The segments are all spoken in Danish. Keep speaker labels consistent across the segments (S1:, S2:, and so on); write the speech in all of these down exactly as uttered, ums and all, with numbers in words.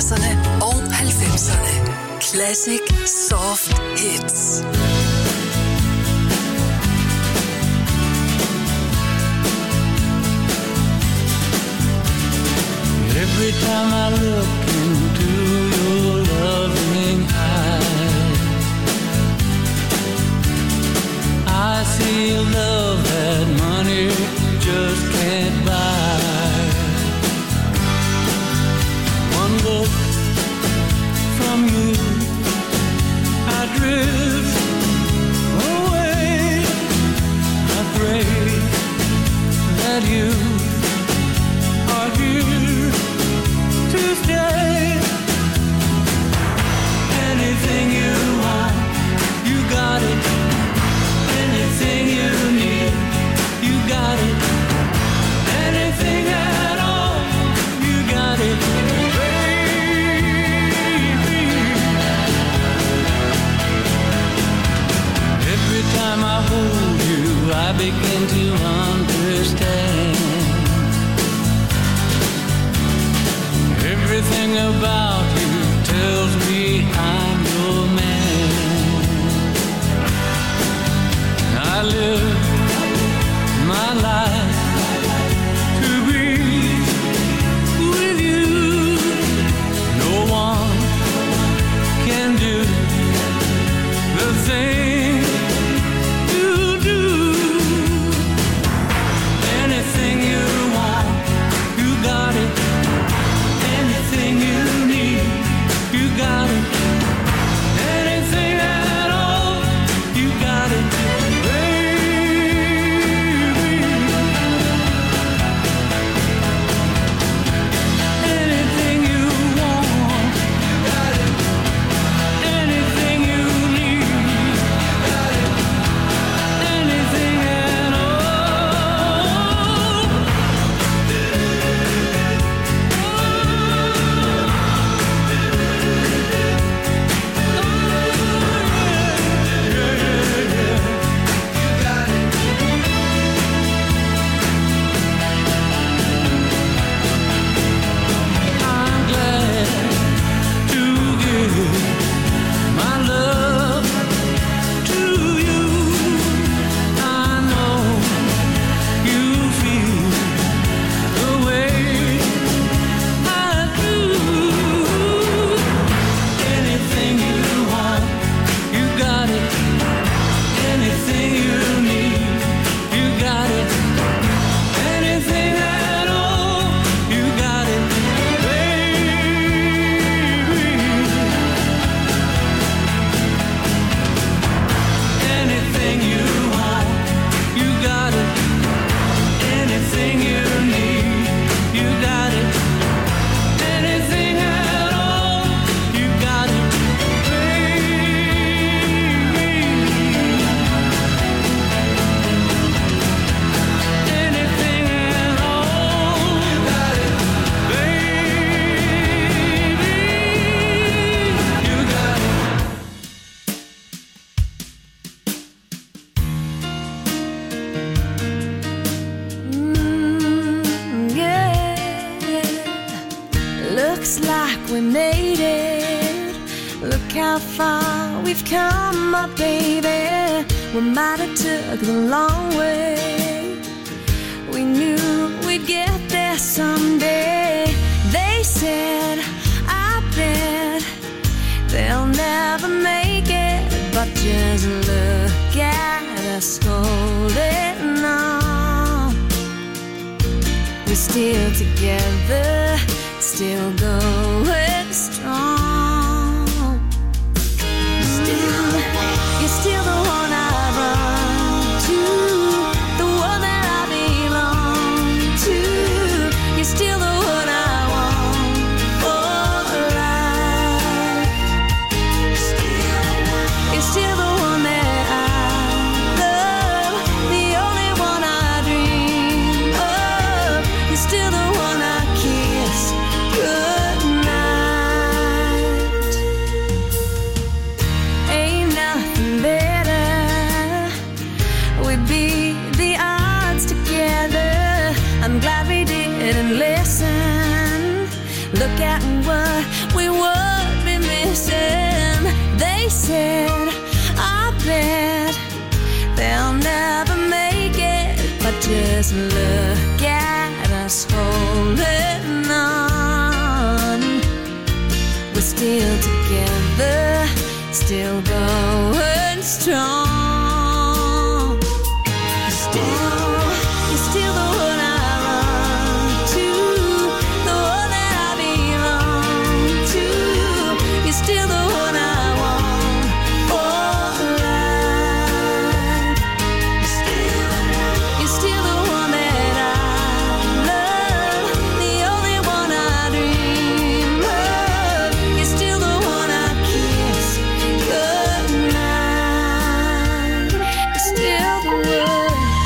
S1: firserne og halvfemserne. Classic Soft Hits.
S2: Every time I look into your loving eyes, I see a love that money just can't buy. One look from you, I drift away. I pray that you are here to stay. Anything you want, you got it. Anything you need, you got it. Anything at all, you got it, baby. Every time I hold you, I begin to understand. Everything about you tells me I'm your man. I live my life to be with you. No one can do the thing you do. Anything you want, you got it. Anything you need, you got it. Anything at all, you got it, baby. Anything you want, you got it. Anything you need, you got it. Anything at all. I'm glad to give my love to you. I know you feel the way I do. Anything you want, you got it. Anything you need, you got it. Anything at all, you got it, baby. Anything you want, you got it. Anything you need, you got it. Anything at all, you got it, baby. Anything at all, you got it, baby. You got it.
S3: Mm, yeah. Looks like we made it. Look how far we've come, my baby. We might have took the long way. We knew we'd get there someday. They said, I bet they'll never make it, but just look at us holding on. We're still together, still going strong. Still, you're still the one I run to, the one that I belong to. You're still the one I want for life. You're still the one that I love, the only one I dream of. You're still the one I kiss goodnight. Just look at us holding on. We're still together, still going strong. Still, you're still the one I run to, the one that I belong to. You're still the one I want for life. You're still, you're still the one that I love, the only one I dream of. You're still the one I kiss goodnight. You're still the one.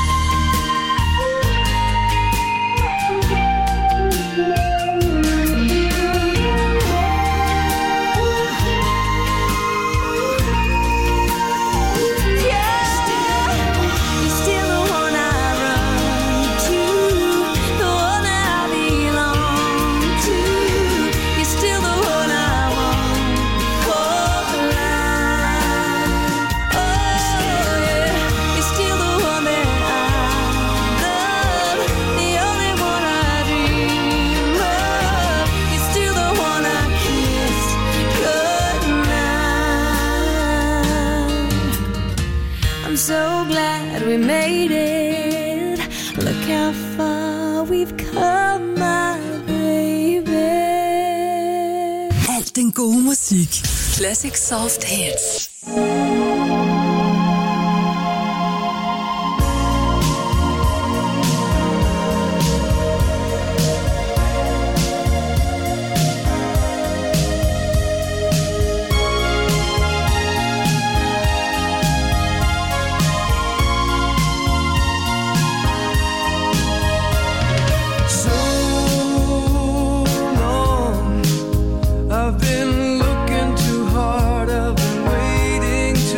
S3: I'm so glad we made it. Look how far we've come, my baby.
S1: Alt den gode musik. Classic Soft Hits.
S2: I've been looking too hard, I've been waiting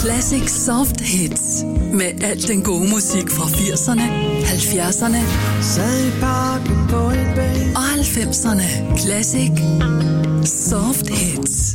S1: Classic Soft Hits. Med al den gode musik fra firserne, halvfjerdserne og halvfemserne. Classic Soft Hits.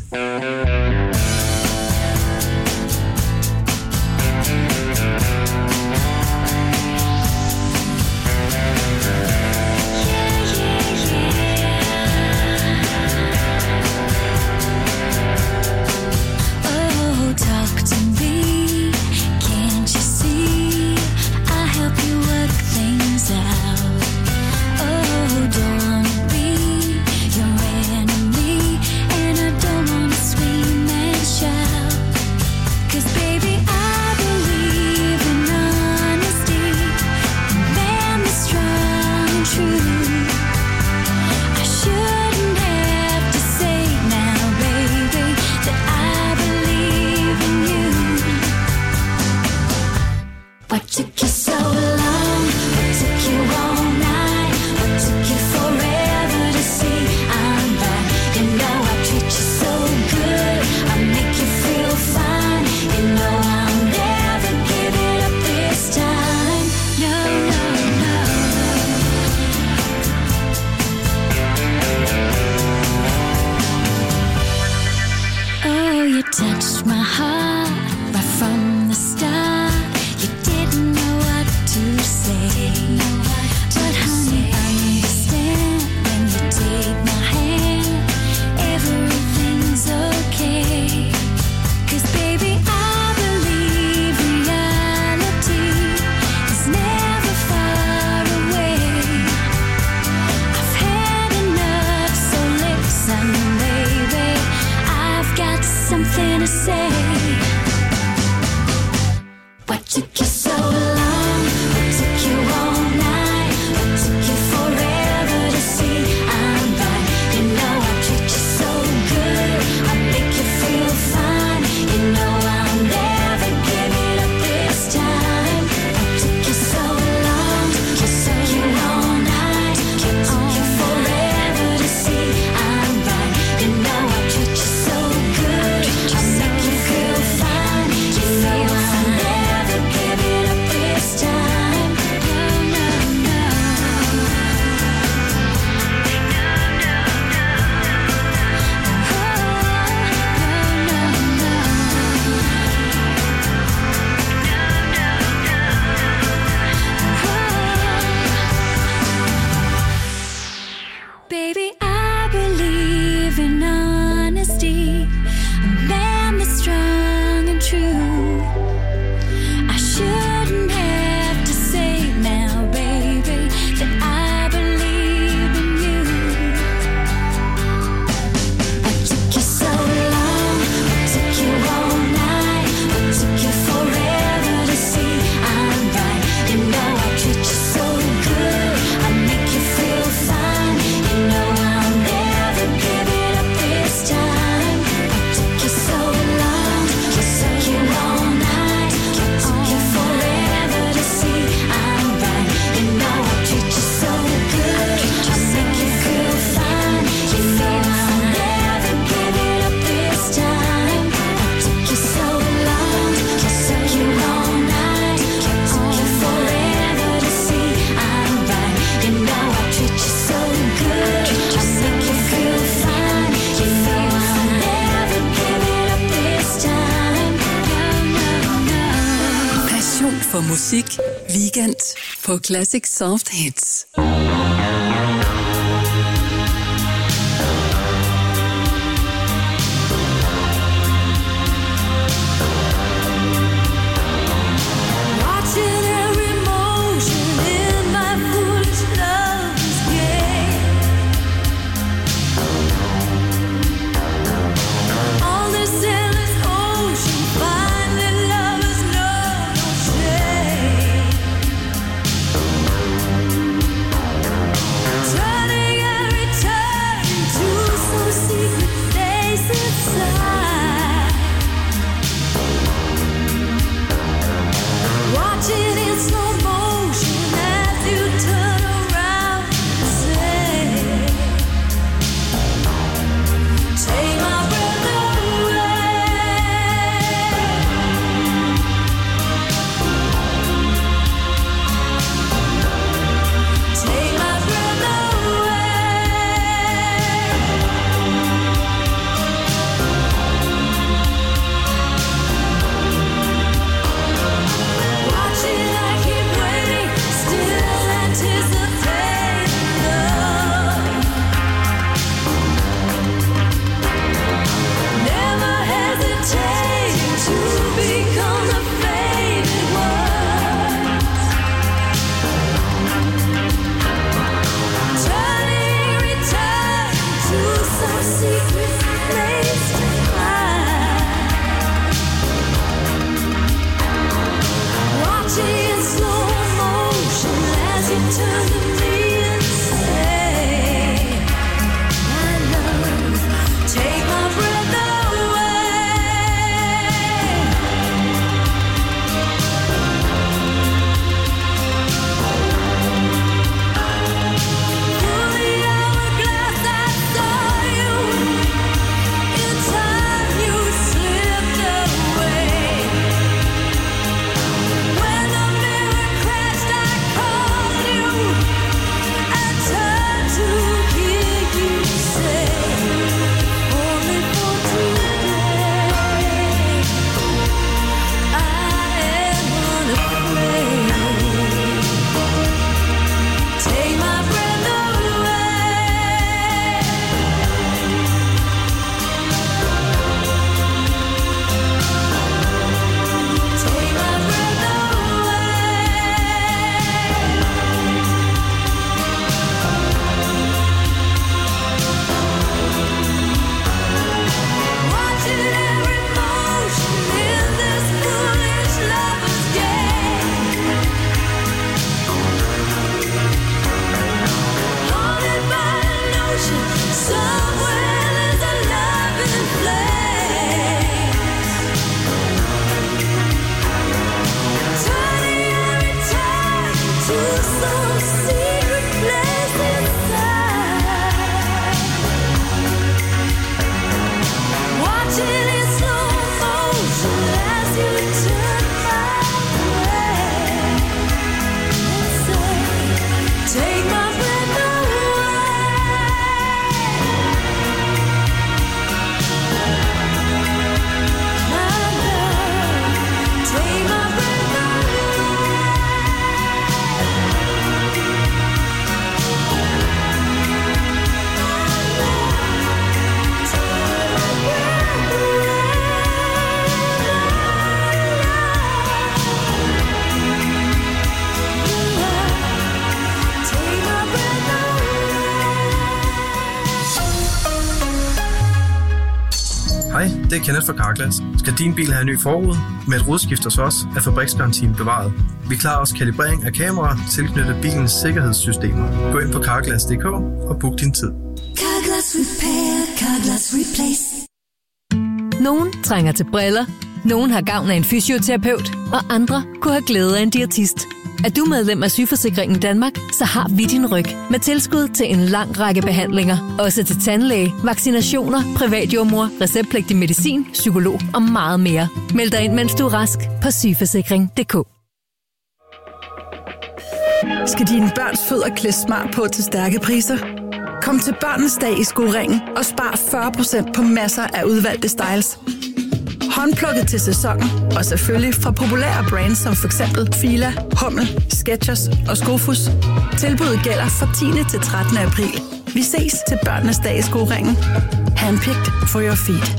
S1: For musik weekend på Classic Soft Hits.
S3: Finally lovers know no shame.
S4: det er Kenneth fra Carglass. Skal din bil have en ny forrude? Med et rudeskift hos os er fabriksgarantien bevaret. Vi klarer også kalibrering af kameraer tilknyttet bilens sikkerhedssystemer. Gå ind på carglass punktum d k og book din tid.
S5: Carglass Repair, Carglass Replace.
S6: Nogen trænger til briller, nogen har gavn af en fysioterapeut, og andre kunne have glæde af en diætist. Er du medlem af Sygeforsikringen Danmark, så har vi din ryg med tilskud til en lang række behandlinger. Også til tandlæge, vaccinationer, privatjordmor, receptpligtig medicin, psykolog og meget mere. Meld dig ind, mens du er rask på sygeforsikring punktum d k.
S1: Skal dine børns fødder klædes smart på til stærke priser? Kom til Børnenes Dag i Skoringen og spar fyrre procent på masser af udvalgte styles. Håndplukket til sæsonen, og selvfølgelig fra populære brands som for eksempel Fila, Hummel, Skechers og Skofus. Tilbuddet gælder fra tiende til trettende april. Vi ses til Børnenes Dag i Skoringen. Handpicked for your feet.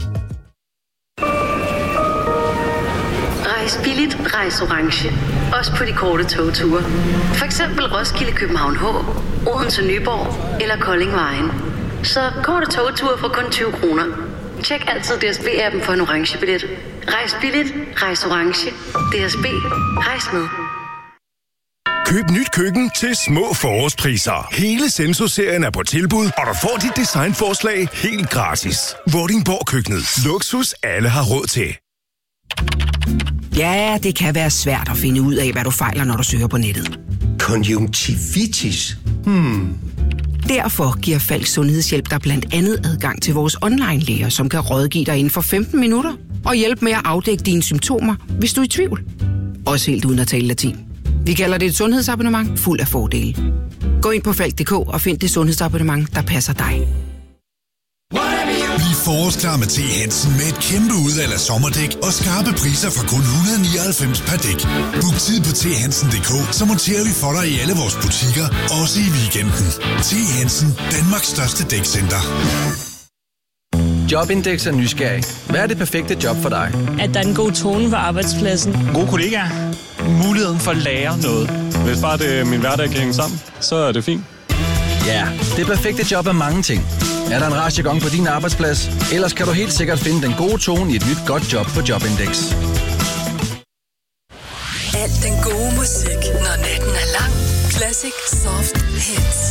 S7: Rejs billigt, rejs orange. Også på de korte togture. For eksempel Roskilde, København H, Odense, Nyborg eller Kolding Vejen. Så korte togture for kun tyve kroner. Tjek altid D S B-appen for en orange billet. Rejs billigt, rejs orange. D S B, rejs med.
S8: Køb nyt køkken til små forårspriser. Hele Senso-serien er på tilbud, og du får dit designforslag helt gratis. Vordingborg Køkkenet. Luksus alle har råd til.
S9: Ja, det kan være svært at finde ud af, hvad du fejler, når du søger på nettet.
S10: Konjunktivitis? Hmm.
S9: Derfor giver Falk Sundhedshjælp dig blandt andet adgang til vores online-læger, som kan rådgive dig inden for femten minutter og hjælpe med at afdække dine symptomer, hvis du er i tvivl. Også helt uden at tale latin. Vi kalder det et sundhedsabonnement fuld af fordele. Gå ind på falk punktum d k og find det sundhedsabonnement, der passer dig.
S11: Bliv forårsklar med T. Hansen med et kæmpe udvalg af sommerdæk og skarpe priser fra kun et hundrede og nioghalvfems per dæk. Book tid på t hansen punktum d k, så monterer vi for dig i alle vores butikker, også i weekenden. T. Hansen, Danmarks største dækcenter.
S12: Jobindex er nysgerrig. Hvad er det perfekte job for dig?
S13: At der er en god tone på arbejdspladsen.
S14: Gode kollegaer. Muligheden for at lære noget. Hvis bare det, min hverdag kan hænge sammen, så er det fint.
S12: Ja, det perfekte job er mange ting. Er der en rar jargon på din arbejdsplads? Ellers kan du helt sikkert finde den gode tone i et nyt godt job på Jobindex.
S1: Alt den gode musik, når natten er lang. Classic Soft Hits.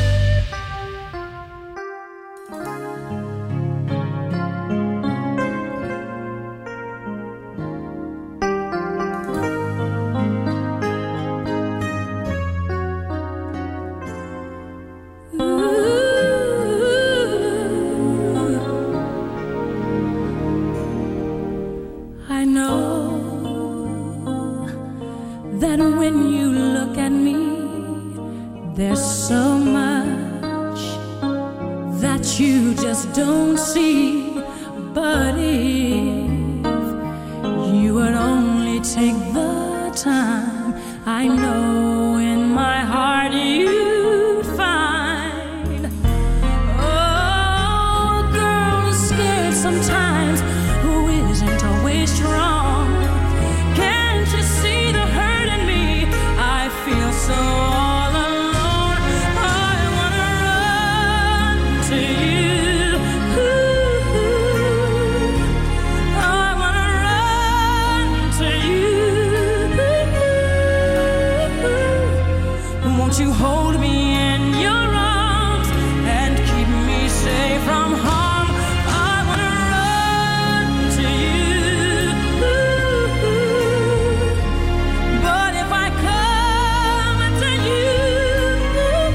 S15: Don't see, but if you would only take the time, I know in my heart you'd find. Oh, a girl is scared sometimes, who isn't always strong. Can't you see the hurt in me? I feel so all alone. I wanna run to you. You hold me in your arms and keep me safe from harm. I wanna run to you, but if I come to you,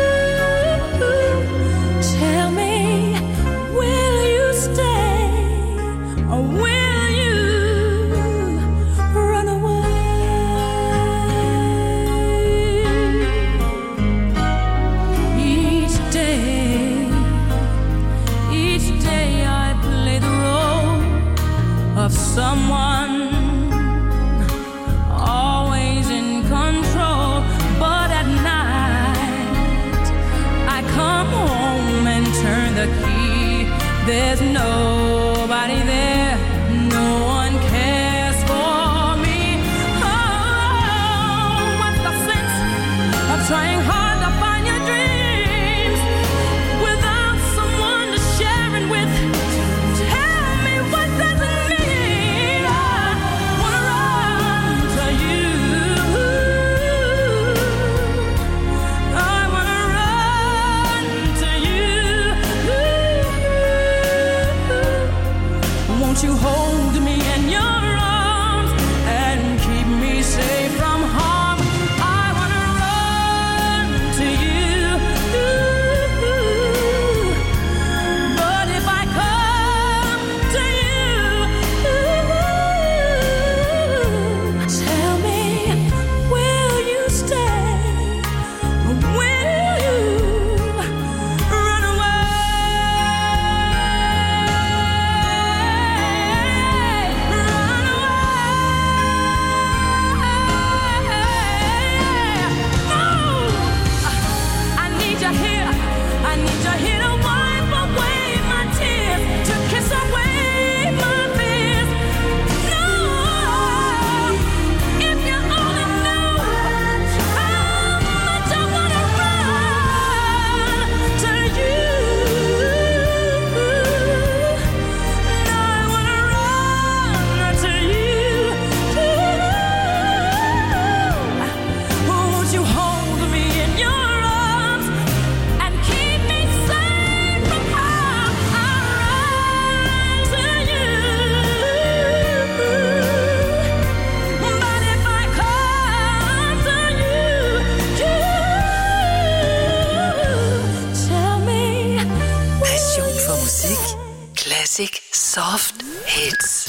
S15: tell me, will you stay or will you run away? Of someone always in control, but at night I come home and turn the key. There's nobody there, no one cares for me. Oh, what's the sense of trying hard to find your dreams without someone to share it with? Tell me
S1: Soft Hits.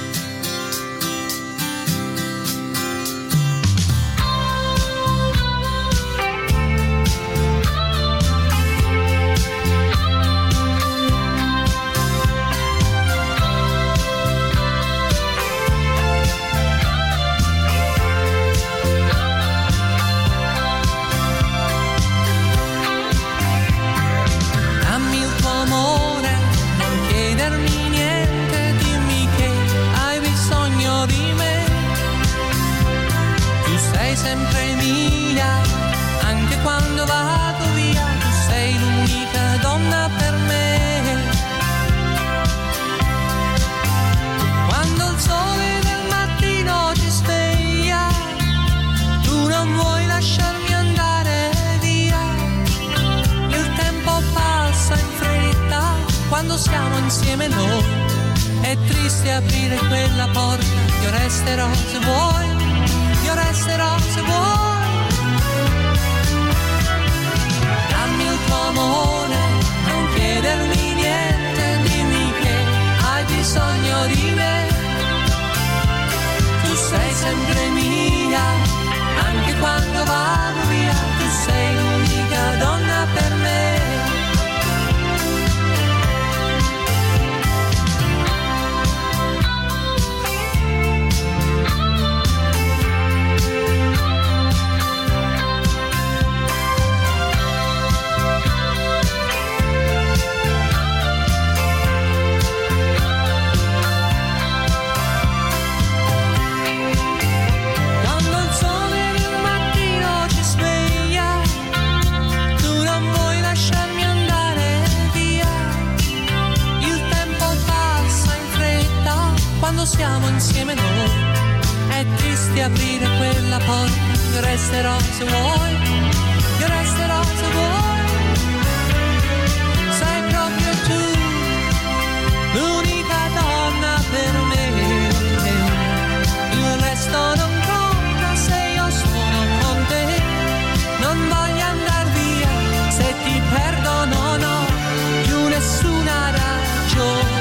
S2: Sempre mia, anche quando vado via, tu sei l'unica donna per me. Quando il sole del mattino ci sveglia, tu non vuoi lasciarmi andare via. Il tempo passa in fretta quando siamo insieme noi. È triste aprire quella porta, io resterò se vuoi. Io resterò se vuoi. Dammi il tuo amore, non chiedermi niente, dimmi che hai bisogno di me. Tu sei sempre mia, anche quando vado via, tu sei l'unica donna per me. Siamo insieme noi, è triste aprire quella porta, io resterò se vuoi, io resterò se vuoi, sei proprio tu, l'unica donna per me, il resto non conta se io sono con te, non voglio andar via, se ti perdo non ho più nessuna ragione.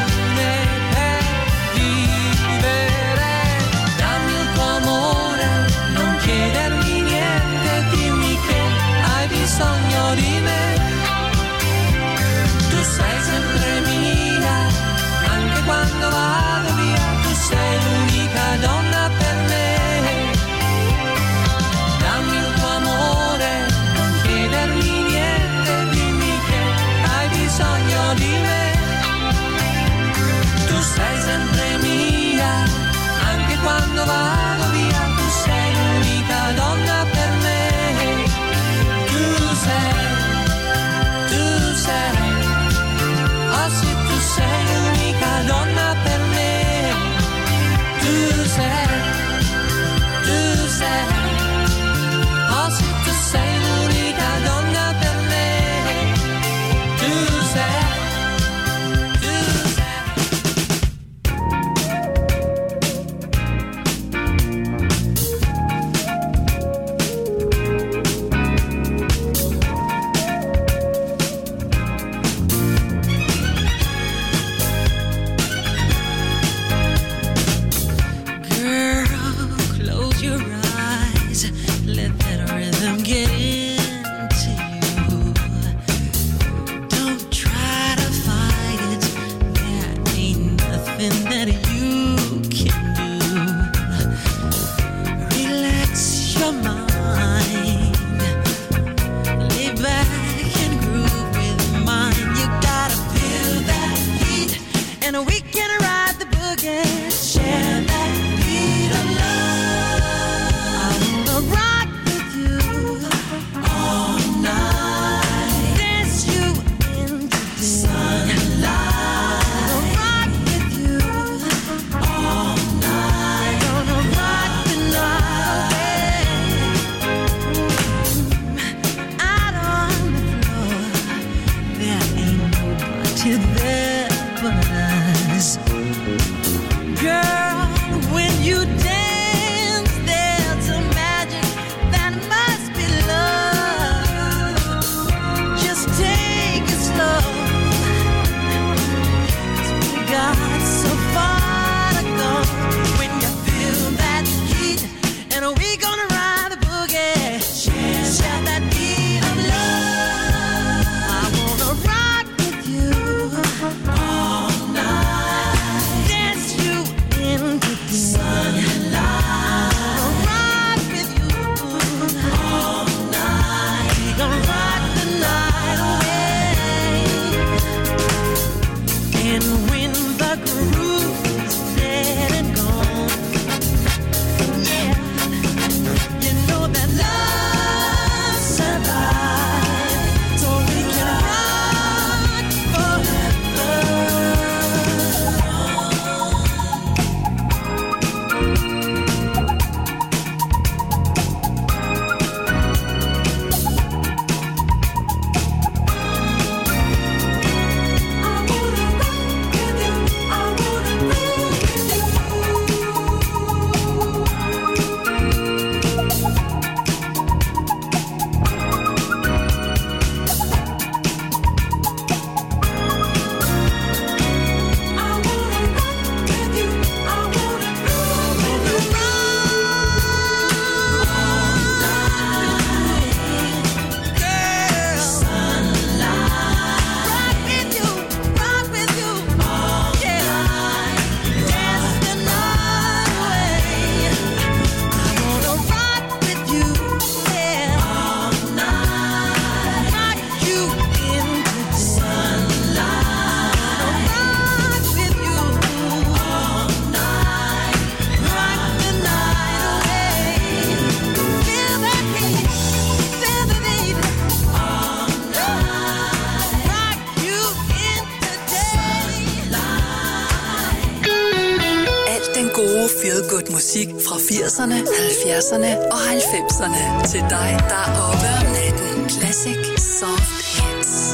S1: Musik fra firserne, halvfjerdserne og halvfemserne. Til dig, der er oppe om natten. Classic Soft Hits.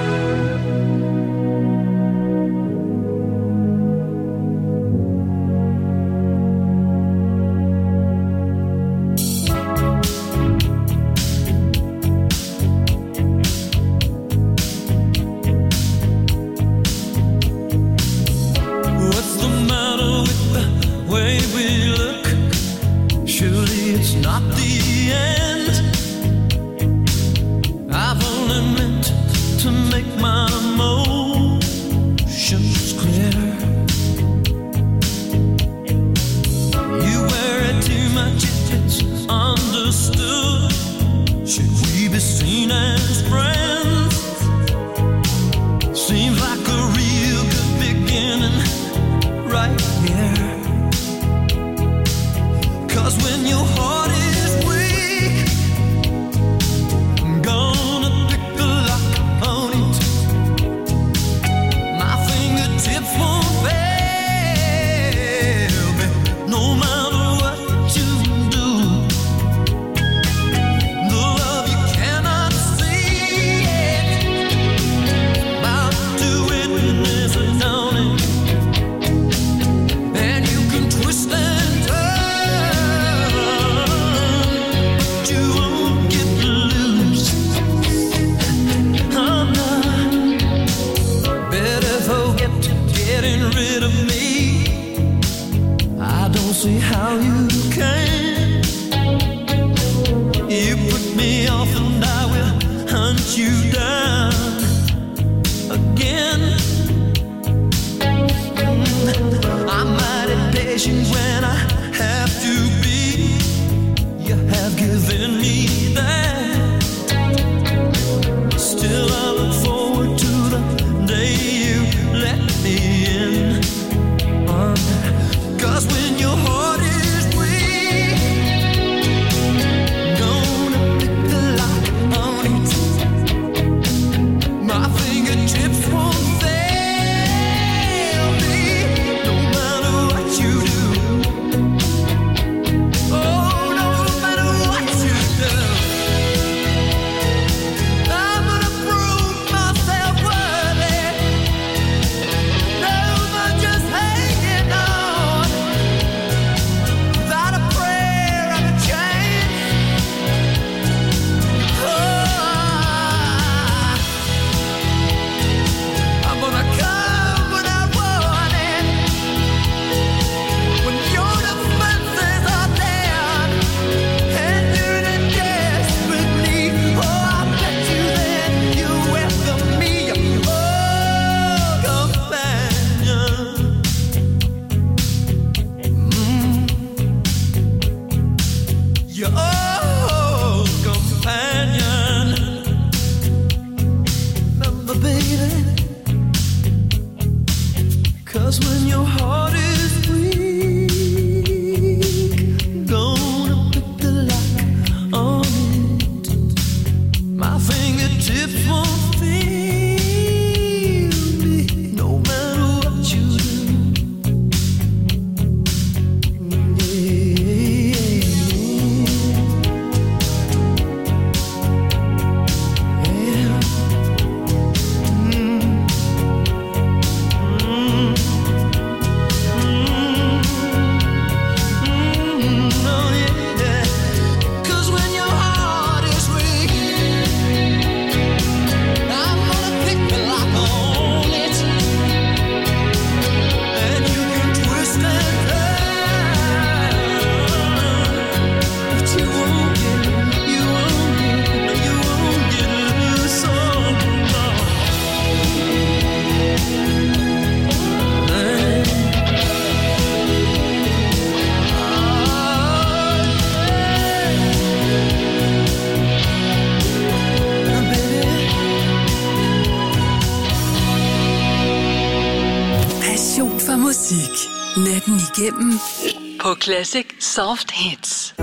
S1: Natten igennem på Classic Soft Hits.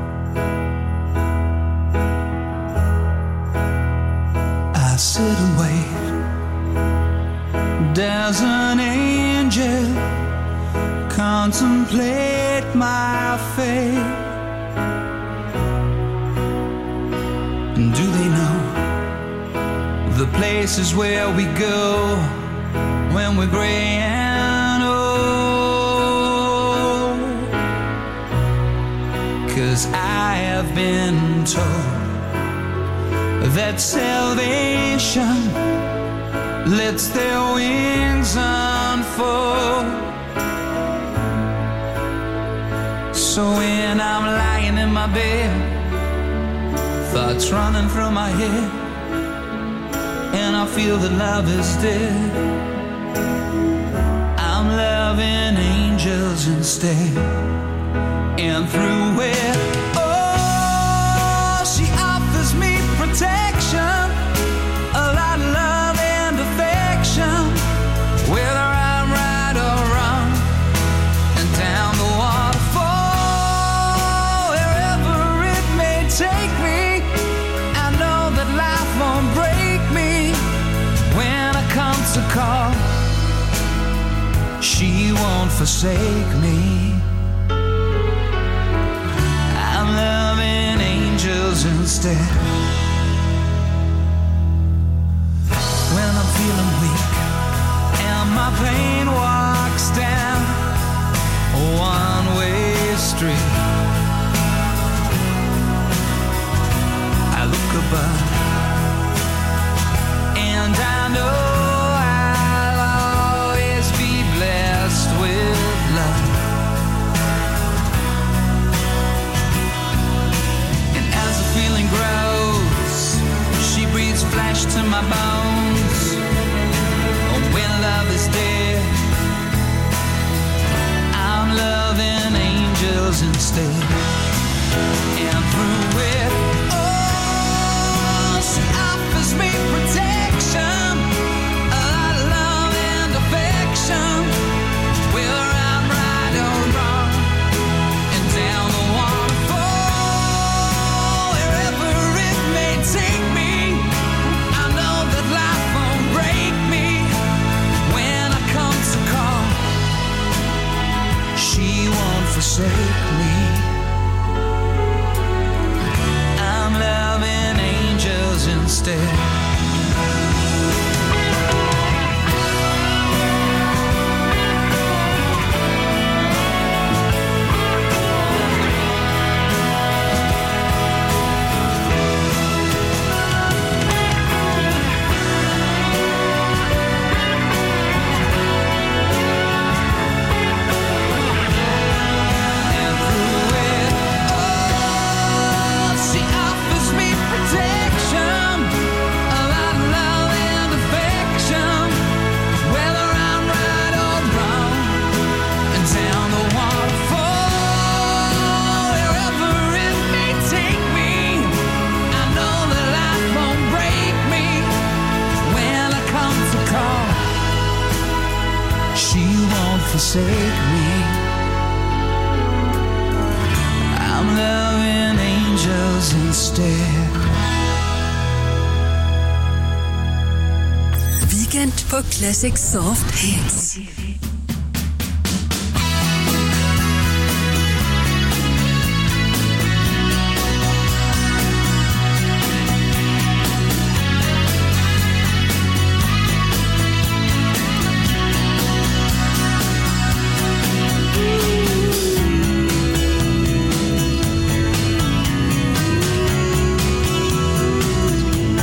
S2: I sit and wait. There's an angel come contemplate my fate. Do they know the places where we go when we're gray and old? 'Cause I have been told that salvation lets their wings unfold. So when I'm lying in my bed, thoughts running through my head, and I feel that love is dead, I'm loving angels instead. And through it, oh, she offers me protection, a lot of love and affection, whether I'm right or wrong, and down the waterfall, wherever it may take me, I know that life won't break me when I come to call. She won't forsake me. I'm loving angels instead. When I'm feeling weak and my pain walks down a one-way street, I look above and I know I'll always be blessed with love. And as the feeling grows, she breathes flesh to my bones. And when love is dead, I'm loving angels instead. And through it, oh, she offers me protection, a lot of love and affection, whether I'm right or wrong, and down the waterfall, wherever it may take me, I know that life won't break me when I come to call. She won't forsake me. I'm loving angels instead. Forsake me. I'm loving angels instead.
S16: Weekend på Classic Soft Hits.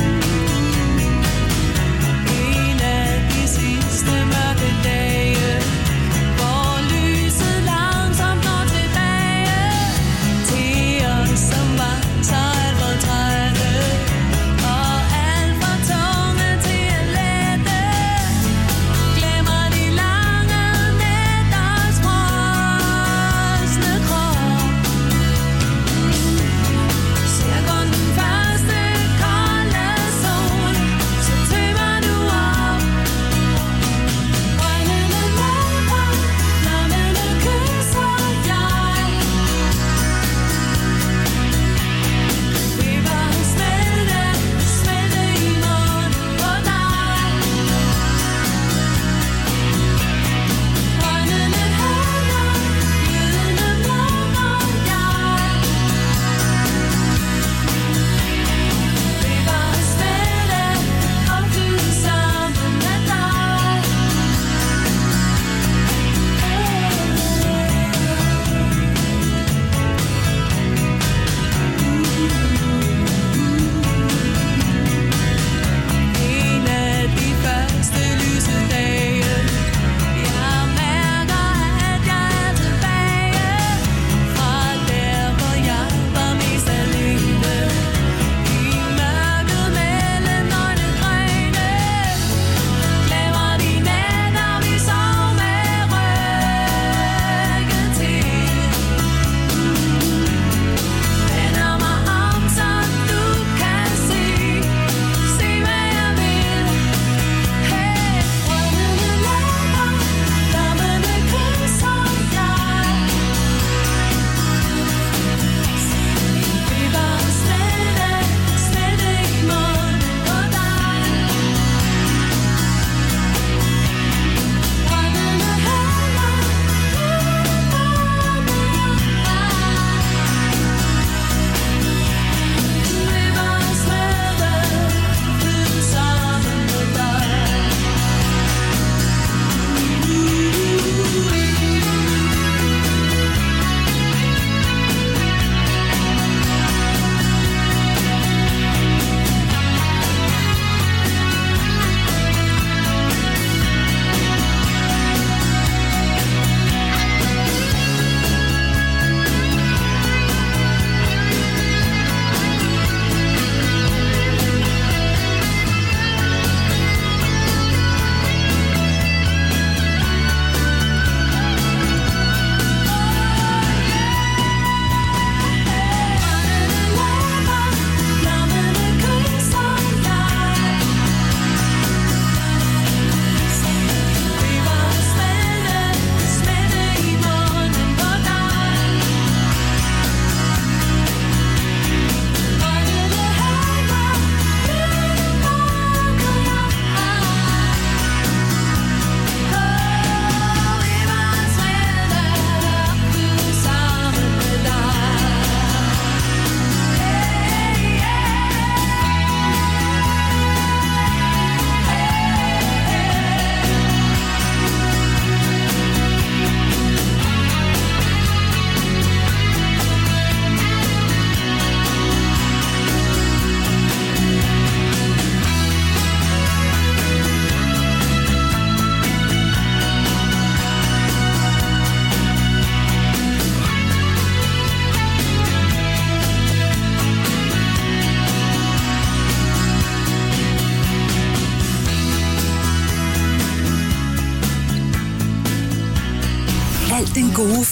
S15: En af de sidste mørke dage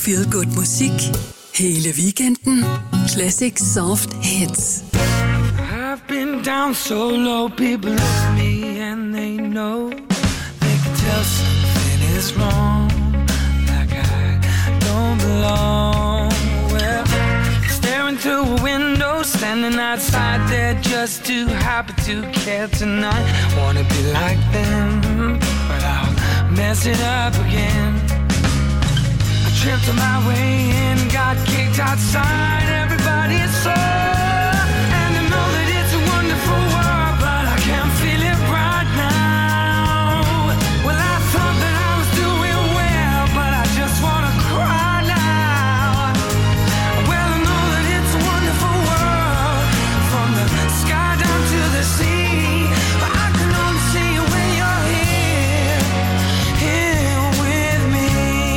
S16: feel good musik hele weekenden. Classic Soft Hits.
S2: I've been down so low, people look at me and they know they can tell something is wrong, like I don't belong. Well, staring through a window, standing outside there just too happy to care tonight. Wanna be like them, but I'll mess it up again. I tripped on my way in, got kicked outside, everybody is so. And I know that it's a wonderful world, but I can't feel it right now. Well, I thought that I was doing well, but I just wanna cry now. Well, I know that it's a wonderful world, from the sky down to the sea, but I can only see you when you're here, here with me.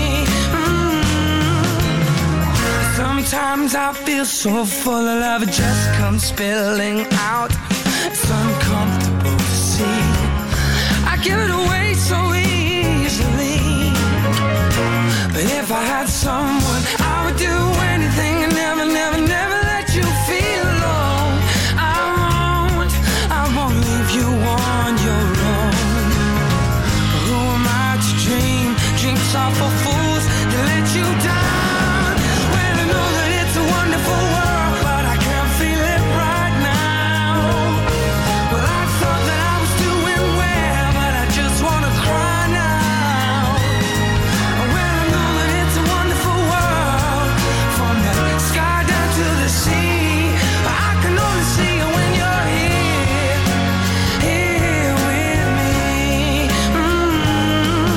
S2: Mm. Sometimes I feel so full of love, it just comes spilling out. It's uncomfortable to see. I give it away so easily, but if I had someone, I would do anything and never, never, never let you feel alone. I won't, I won't leave you on your own. Who am I to dream dreams are for fools to let you down? Well, I know that it's a wonderful world, but I can't feel it right now. Well, I thought that I was doing well, but I just wanna cry now. Well, I know that it's a wonderful world, from the sky down to the sea, but I can only see you when you're here, here with me. Mm.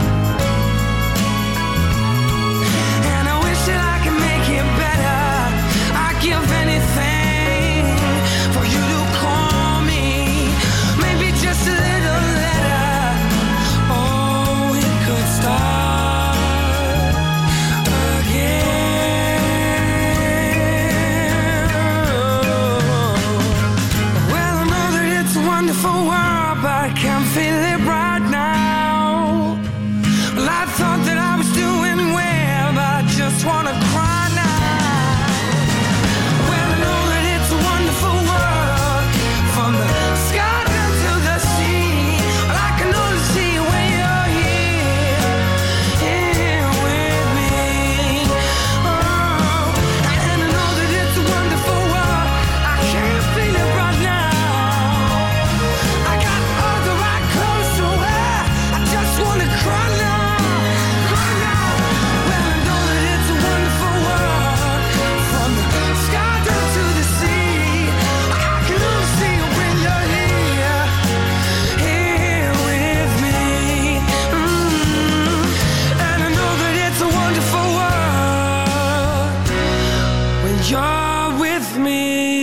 S2: And I wish that I could make it better. I'd give anything for you to call me, maybe just a little letter. Oh, we could start again. Well, I know that it's a wonderful world, but I can't feel it right now. Well, I thought that I was doing well, but I just wanna cry now. Well, I know that it's a wonderful world, from the sky down to the sea, but I can only see you when you're here, here with me. Oh, and I know that it's a wonderful world, I can't feel it right now. I got all the right clothes to wear, I just wanna cry now, cry now. Well, I know that it's a wonderful world, from the sky down to the sea. I can only see you when you're here, here with me. Mm. And I know that it's a wonderful world, when you're with me.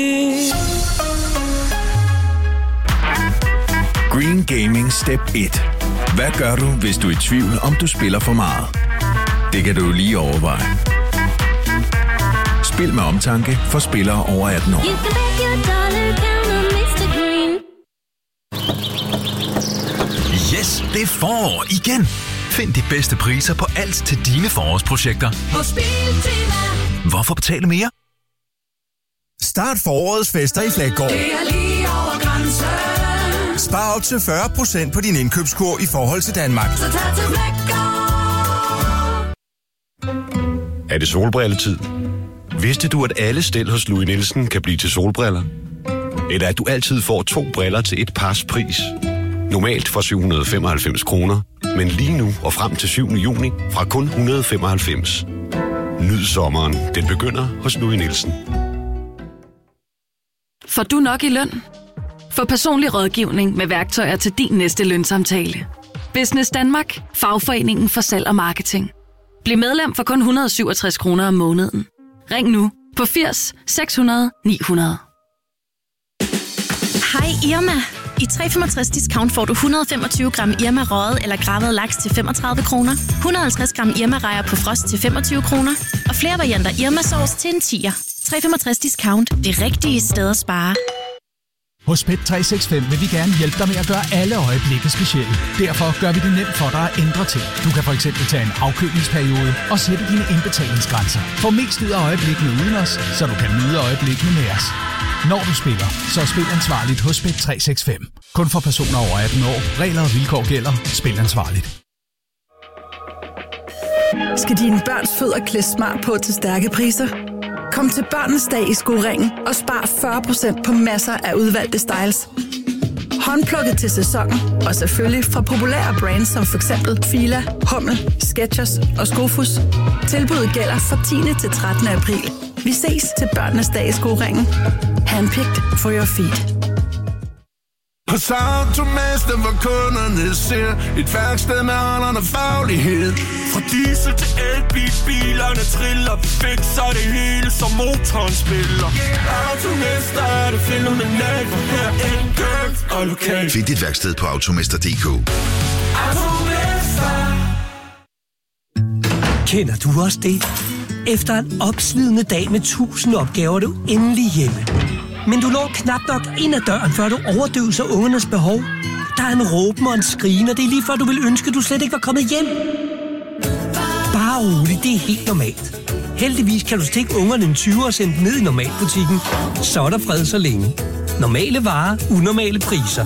S17: Green Gaming Step et. Hvad gør du, hvis du er i tvivl, om du spiller for meget? Det kan du lige overveje. Spil med omtanke for spillere over atten år.
S18: Yes, det er forår igen. Find de bedste priser på alt til dine forårsprojekter.
S15: På Biltema.
S18: Hvorfor betale mere?
S19: Start forårets fester i Flækgaard.
S15: Det er lige over grænsen.
S19: Spar op til fyrre procent på din indkøbskur i forhold til Danmark.
S15: Så tag til Flækgaard.
S20: Er det solbrilletid? Vidste du, at alle stel hos Louis Nielsen kan blive til solbriller? Eller at du altid får to briller til et pars pris? Normalt for syv hundrede og femoghalvfems kroner, men lige nu og frem til syvende juni fra kun et hundrede og femoghalvfems. Nyd sommeren. Den begynder hos Louis Nielsen.
S21: Får du nok i løn? Få personlig rådgivning med værktøjer til din næste lønsamtale. Business Danmark, fagforeningen for salg og marketing. Bliv medlem for kun et hundrede og syvogtres kroner om måneden. Ring nu på firs seks hundrede ni hundrede.
S22: Hej Irma. I tre komma femogtres discount får du et hundrede og femogtyve gram Irma røget eller gravet laks til femogtredive kroner, et hundrede og halvtreds gram Irma rejer på frost til femogtyve kroner og flere varianter Irma sauce til en tier. tre komma femogtres discount. Det rigtige sted at spare.
S3: Hos Bet tre seks fem vil vi gerne hjælpe dig med at gøre alle øjeblikke specielle. Derfor gør vi det nemt for dig at ændre ting. Du kan for eksempel tage en afkølingsperiode og sætte dine indbetalingsgrænser. Få mest ud af øjeblikkene uden os, så du kan nyde øjeblikkene med os. Når du spiller, så spil ansvarligt hos Bet tre seks fem. Kun for personer over atten år. Regler og vilkår gælder. Spil ansvarligt.
S1: Skal dine børns fødder klædes smart på til stærke priser? Kom til Børnenes Dag i Skoringen og spar fyrre procent på masser af udvalgte styles. Håndplukket til sæsonen og selvfølgelig fra populære brands som for eksempel Fila, Hummel, Skechers og Skofus. Tilbuddet gælder fra tiende til trettende april. Vi ses til Børnenes Dag i Skoringen. Handpicked for your feet.
S4: Hos Automester, hvor kunderne ser et værksted med holderne faglighed. Fra diesel til elbil, bilerne triller, vi fikser det hele, som motoren spiller. Automester er det fænomenalt, for her er enkelt og lokalt.
S23: Find dit værksted på automester punktum d k.
S4: Automester.
S24: Kender du også det? Efter en opslidende dag med tusind opgaver, er du endelig hjemme. Men du når knap nok ind ad døren, før du overdøver ungernes behov. Der er en råben og en skrigen, og det er lige før, du vil ønske, at du slet ikke var kommet hjem. Bare rolig, det er helt normalt. Heldigvis kan du stikke ungerne en tyver og sende dem ned i normalbutikken. Så er der fred så længe. Normale varer, unormale priser.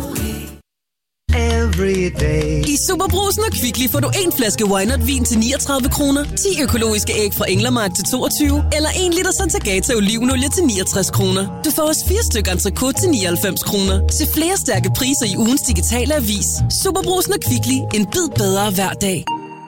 S25: I Superbrugsen og Kvickly får du en flaske Wynot vin til niogtredive kroner, ti økologiske æg fra Englermark til toogtyve, eller en liter Santagata olivenolie til niogtres kroner. Du får også fire stykker entrecôte til nioghalvfems kroner. Se flere stærke priser i ugens digitale avis. Superbrugsen og Kvickly. En bid bedre hver dag.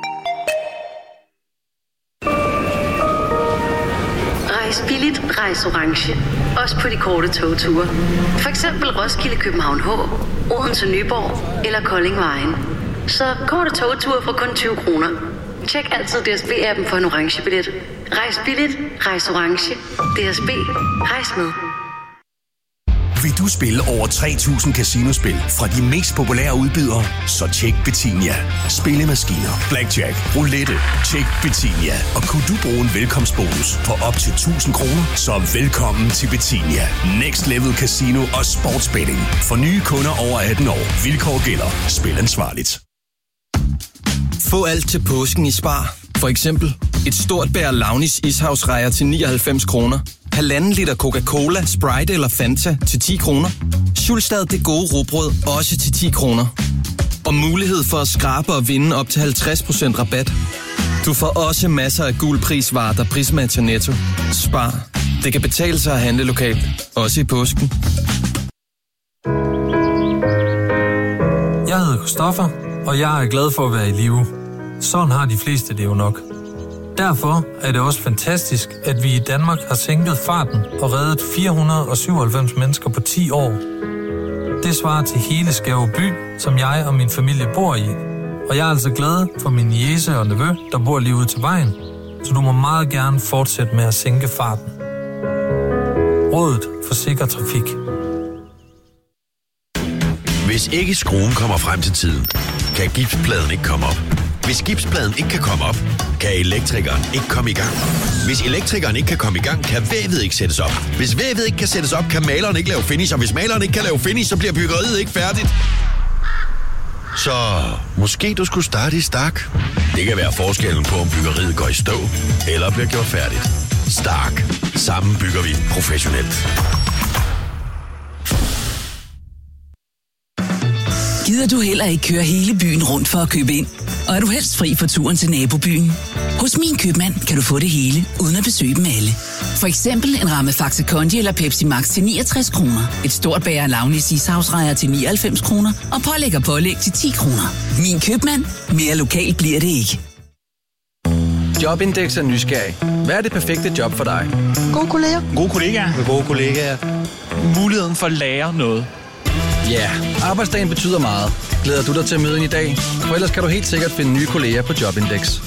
S7: Rejs billigt, rejs orange. Også på de korte togture. For eksempel Roskilde, København H, Odense, Nyborg eller Kolding Vejen. Så korte togture for kun tyve kroner. Tjek altid D S B-appen for en orange billet. Rejs billigt, rejs orange. D S B. Rejs med.
S10: Vil du spille over tre tusind casinospil fra de mest populære udbydere? Så tjek Betinia. Spillemaskiner, blackjack, roulette. Tjek Betinia. Og kunne du bruge en velkomstbonus på op til tusind kroner? Så velkommen til Betinia. Next Level Casino og Sportsbetting. For nye kunder over atten år. Vilkår gælder. Spil ansvarligt.
S26: Få alt til påsken i Spar. For eksempel et stort bær Launis ishavsrejer til nioghalvfems kroner. Halvanden liter Coca-Cola, Sprite eller Fanta til ti kroner. Schulstad det gode rugbrød også til ti kroner. Og mulighed for at skrabe og vinde op til halvtreds procent rabat. Du får også masser af gul prisvarer, der prismæt til Netto. Spar. Det kan betale sig at handle lokalt. Også i påsken.
S27: Jeg hedder Christoffer, og jeg er glad for at være i live. Sådan har de fleste det jo nok. Derfor er det også fantastisk, at vi i Danmark har sænket farten og reddet fire hundrede og syvoghalvfems mennesker på ti år. Det svarer til hele Skæve by, som jeg og min familie bor i. Og jeg er altså glad for min niece og nevø, der bor lige ude til vejen, så du må meget gerne fortsætte med at sænke farten. Rådet for sikker trafik.
S20: Hvis ikke skruen kommer frem til tiden, kan gipspladen ikke komme op. Hvis gipspladen ikke kan komme op, kan elektrikeren ikke komme i gang. Hvis elektrikeren ikke kan komme i gang, kan vævet ikke sættes op. Hvis vævet ikke kan sættes op, kan maleren ikke lave finish. Og hvis maleren ikke kan lave finish, så bliver byggeriet ikke færdigt. Så måske du skulle starte i Stark. Det kan være forskellen på, om byggeriet går i stå eller bliver gjort færdigt. Stark. Sammen bygger vi professionelt.
S28: Gider du heller ikke køre hele byen rundt for at købe ind? Og er du helst fri for turen til nabobyen? Hos Min Købmand kan du få det hele, uden at besøge dem alle. For eksempel en ramme Faxe Kondi eller Pepsi Max til niogtres kroner. Et stort bager af Launis ishavsrejer til nioghalvfems kroner. Og pålæg og pålæg til ti kroner. Min Købmand. Mere lokalt bliver det ikke.
S12: Jobindex er nysgerrig. Hvad er det perfekte job for dig?
S29: Gode kolleger.
S14: Gode kollegaer.
S29: Med gode kollegaer.
S14: Muligheden for at lære noget.
S12: Ja, yeah. Arbejdsdagen betyder meget. Glæder du dig til at møde ind i dag? For ellers kan du helt sikkert finde nye kolleger på Jobindex.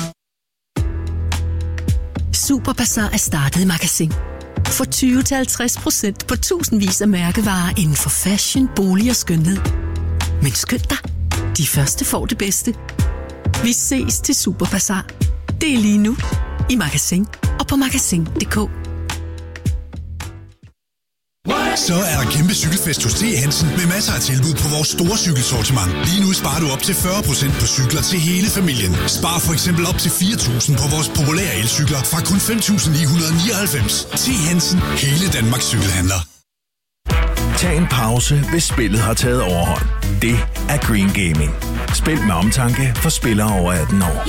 S30: Superbazar er startet i Magasin. Få tyve til halvtreds procent på tusindvis af mærkevarer inden for fashion, bolig og skønhed. Men skynd dig, de første får det bedste. Vi ses til Superbazar. Det er lige nu i Magasin og på magasin punktum d k.
S2: Så er der kæmpe cykelfest hos T. Hansen med masser af tilbud på vores store cykelsortiment. Lige nu sparer du op til fyrre procent på cykler til hele familien. Spar for eksempel op til fire tusind på vores populære elcykler fra kun fem tusind ni hundrede nioghalvfems. T. Hansen, hele Danmarks cykelhandler.
S5: Tag en pause, hvis spillet har taget overhånd. Det er Green Gaming. Spil med omtanke for spillere over atten år.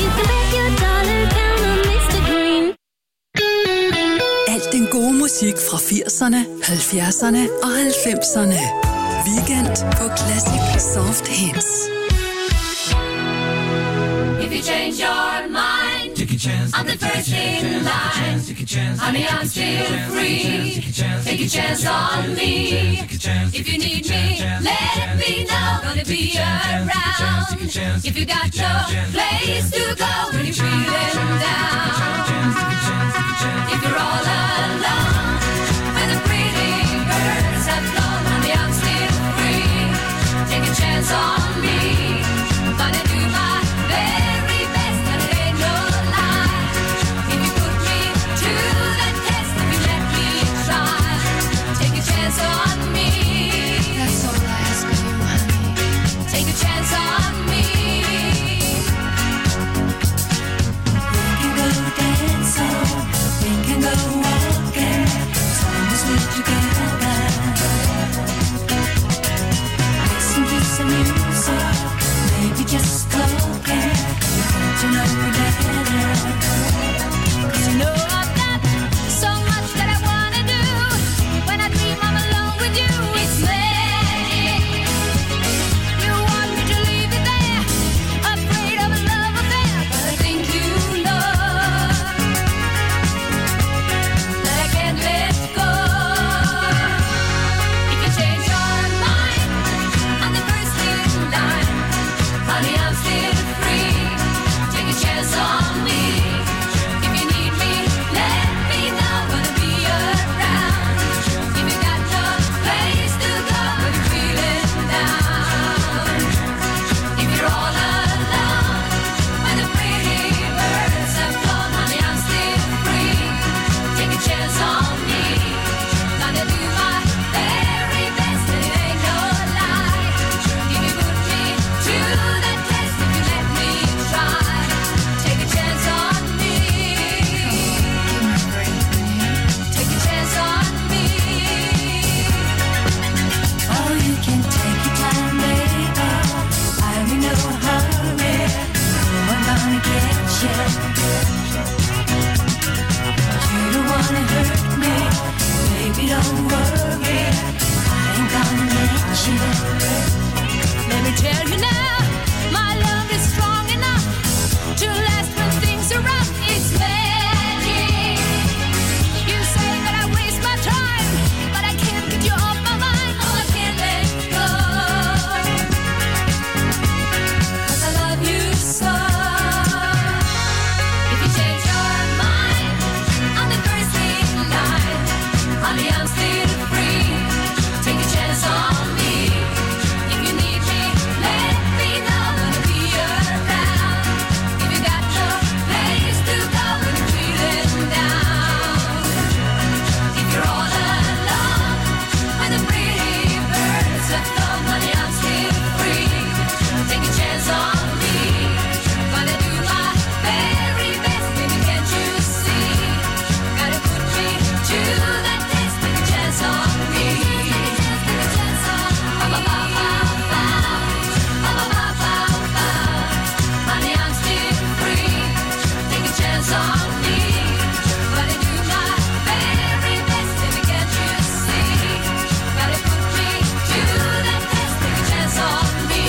S30: Alt den gode musik fra firserne, halvfjerdserne og halvfemserne. Weekend på Classic Soft Hits.
S15: If you change your mind, take a chance. I'm the first in line. Honey, I'm still free. Take a chance on me. If you need me, let me know. Gonna be around. If you got no place to go when you're feeling down. If you're all alone, when the pretty birds have flown, honey, I'm still free. Take a chance on me. Gonna do my very best, and it ain't no lie. If you put me to the test, if you let me try, take a chance on me. That's all I ask of you, honey. Take a chance on me. We can go dancing, we can go walking, as long as we're together. Listen to some music, maybe just talking. You got to know me better. 'Cause you know I've got so much that I wanna do. When I dream I'm alone with you, it's magic. You want me to leave it there, afraid of a love affair, but I think you know that I can't let go. If you change your mind, I'm the first in line. Honey, I'm still free. Take a chance on me. If you need me, let me know. Gonna be around. If you got no place to go when you're feeling down. If you're all alone, when the pretty birds have flown, honey, I'm still free. Take a chance on me. Gonna do my very best, and it ain't no lie. If you put me to the test, if you let me try, take a chance on me. Take a chance on me. Oh, you can take your time, baby. I'm in no hurry. I'm gonna get you. You don't wanna hurt me, baby, don't worry. I ain't gonna let you. Let me tell you now, my love is strong enough to last when things are rough. It's magic. You say that I waste my time, but I can't get you off my mind. Oh, I can't let go. 'Cause I love you so. If you change your mind, I'm the first in line. Honey, I'm still free. Take a chance on me. If you need me, let me know. Gonna be around. If you got no place to go when you're feeling down. If you're all alone, when the pretty birds have flown, honey, I'm still free. Take a chance on me. Gonna do my very best, baby, can't you see? Gotta put me to the test, take a chance on me. Take a chance on me. Honey, I'm still free. Take a chance on me. Gonna do my very best, baby, can't you see? Gotta put me to the test, take a chance on me.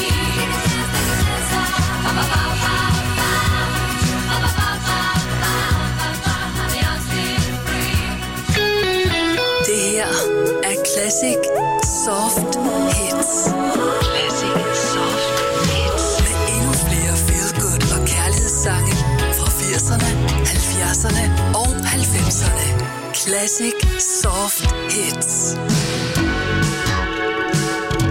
S15: Honey, I'm still free.
S30: Det her er Classic Soft Hits. Classic Soft Hits. Med endnu flere feel-good og kærlighedssange fra firserne, halvfjerdserne og halvfemserne. Classic Soft Hits.